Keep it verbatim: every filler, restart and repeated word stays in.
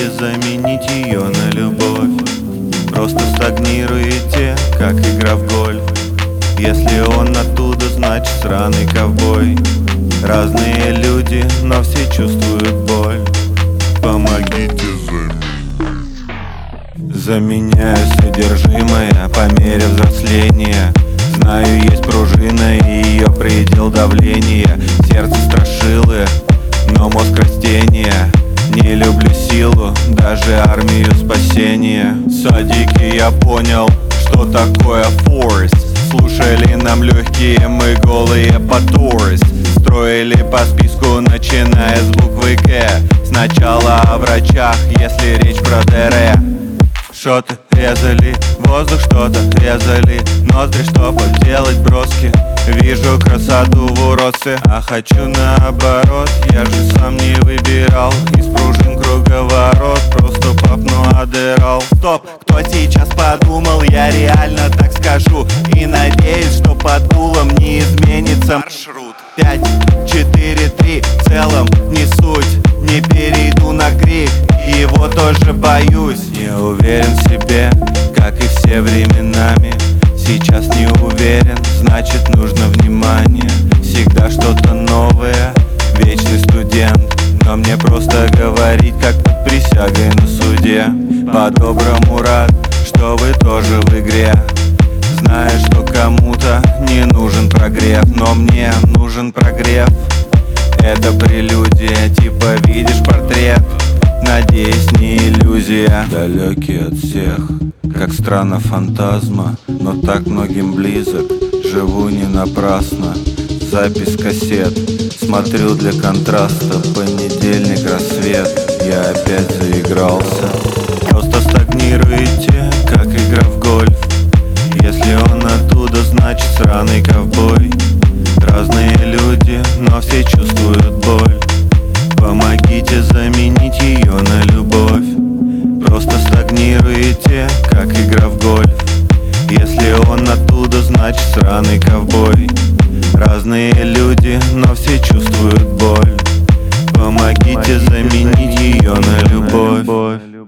Помогите заменить ее на любовь. Просто стагнируете, как игра в гольф. Если он оттуда, значит сраный ковбой. Разные люди, но все чувствуют боль. Помогите заменить. Заменяю содержимое по мере взросления. Знаю, есть пружина и ее предел давления. Сердце страшилы, но мозг растения. Не люблю силу, даже армию спасения. В садике я понял, что такое форс. Слушали нам легкие, мы голые по турист. Строили по списку, начиная с буквы К. Сначала о врачах, если речь про ДР. Шоты резали, воздух что-то резали. Ноздри, чтоб делать броски. Вижу красоту в уродстве, а хочу наоборот. Я же сам не выбирал из пружин круговорот. Просто папну адерал. Стоп, кто сейчас подумал, я реально так скажу. И надеюсь, что под дулом не изменится маршрут. Пять, четыре, три, в целом не суть. Не перейду на крик, его тоже боюсь. Не уверен в себе, как и все временами. Сейчас не уверен, значит нужно внимание. Всегда что-то новое, вечный студент. Но мне просто говорить, как под присягой на суде. По-доброму рад, что вы тоже в игре. Знаю, что кому-то не нужен прогрев, но мне нужен прогрев. Это прелюдия, типа видишь портрет. Надеюсь, не иллюзия. Далекий от всех, как страна фантазма, но так многим близок. Живу не напрасно. Запись кассет, смотрю для контраста. Понедельник, рассвет, я опять заигрался. Просто стагнируете, как игра в гольф. Если он оттуда, значит сраный ковбой. Разные люди, но все чувствуют боль. Помогите заменить ее на любовь. Просто стагнируете, как игра в гольф. Если он оттуда, значит сраный ковбой. Разные люди, но все чувствуют боль. Помогите заменить ее на любовь.